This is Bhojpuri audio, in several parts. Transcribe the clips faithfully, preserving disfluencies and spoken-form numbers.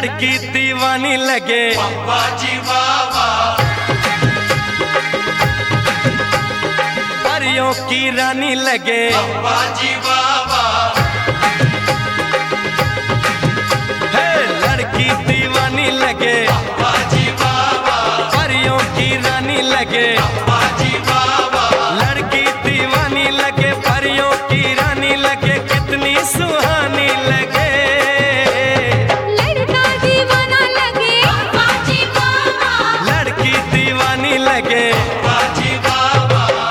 लड़की दीवानी लगे वाह जी वाह वाह, परियों की रानी लगे वाह जी वाह वाह, हे लड़की दीवानी लगे वाह जी वाह वाह, परियों की रानी लगे वाह जी वाह वाह, लड़की दीवानी लगे परियों की रानी लगे कितनी सुहानी लगे लड़का दीवाना लगे वाह जी वाह वाह, लड़की दीवानी लगे वाह जी वाह वाह,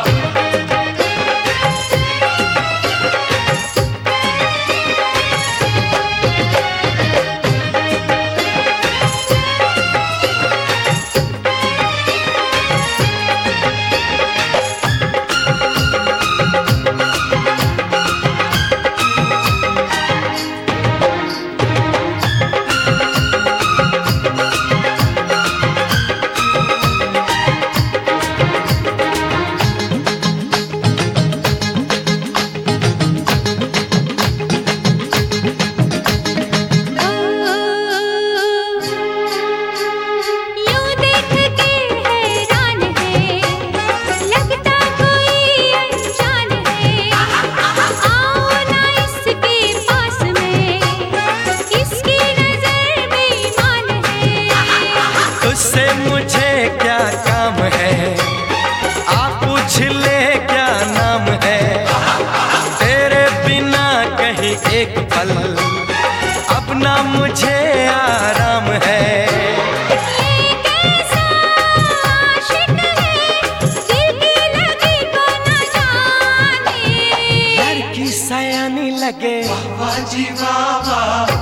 यूं देख के हैरान है, लगता कोई अनजान है। आओ ना इसके पास में, इसकी नजर बेईमान है। तुझसे मुझे क्या काम है आप पूछ ले क्या नाम है तेरे बिना कहीं एक पल अपना मुझे आराम है ये कैसा आशिक है, दिल की लगी को न जाने। लड़की सयानी लगे वाह जी वाह वाह,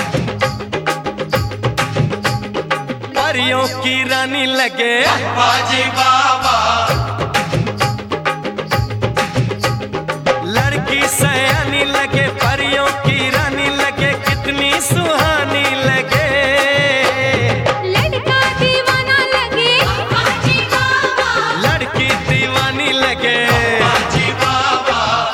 परियों की रानी लगे वाह जी वाह वाह, लड़की सयानी लगे परियों की रानी लगे कितनी सुहानी लगे लड़का दीवाना लगे वाह जी वाह वाह, लड़की दीवानी लगे वाह जी वाह वाह,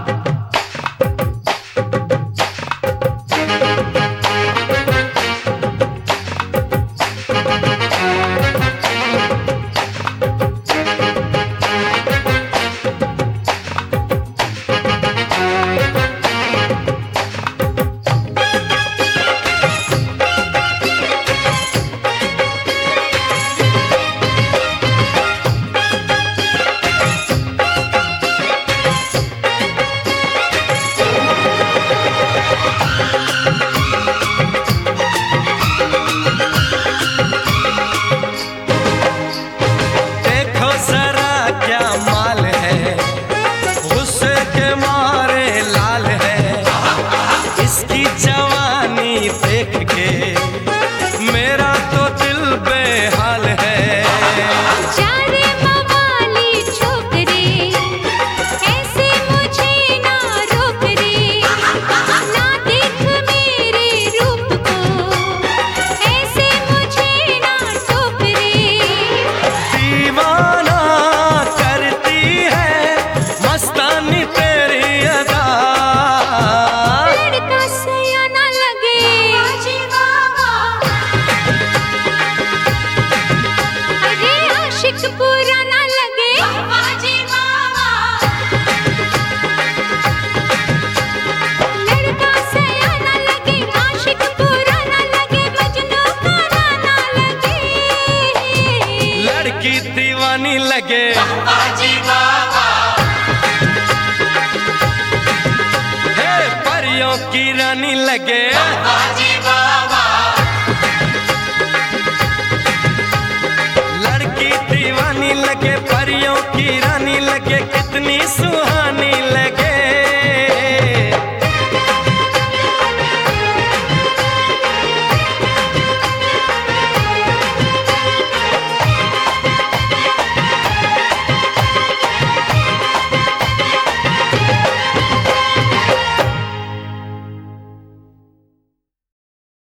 देखो जरा क्या माल है गुस्से के मारे लाल है इसकी जवानी देख के मेरा तो दिल बेहाल है चारे मवाली छोकरे, ऐसे मुझे ना रोक रे। ना देख मेरे रूप को, ऐसे मुझे ना टोक रे। दीवाना करती है मस्तानी तेरी अदा लड़का सयाना लगे वाह जी वाह वाह, अरे आशिक पुराना लगे वाह जी वाह वाह, लड़का सयाना लगे आशिक पुराना लगे मजनू का गाना लगे। लड़की दीवानी लगे वाह जी वाह वाह, हे परियों की रानी लगे वाह जी